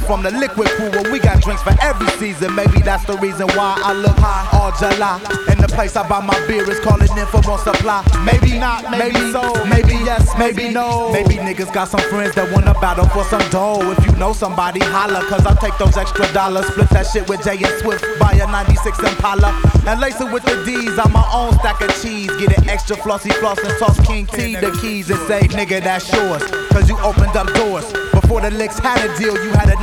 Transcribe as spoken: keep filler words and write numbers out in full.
from the liquid crew, where we got drinks for every season. Maybe that's the reason why I look high all July. In the place I buy my beer is calling in for more supply. Maybe not, maybe, maybe so, maybe yes, maybe no. Maybe niggas got some friends that wanna battle for some dough. If you know somebody, holla, cause I'll take those extra dollars. Split that shit with Jay and Swift, buy a ninety-six Impala and lace it with the D's. I'm my own stack of cheese. Get an extra flossy floss and toss King T the keys and say, nigga, that's yours, cause you opened up doors. Before the licks had a deal, you had a